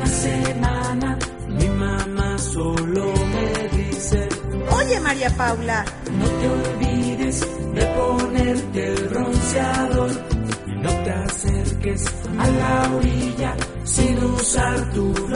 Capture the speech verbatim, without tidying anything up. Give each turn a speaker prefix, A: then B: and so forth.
A: semana mi mamá solo me dice:
B: Oye, María Paula,
A: no te olvides de ponerte el bronceador y no te acerques a la orilla sin usar tu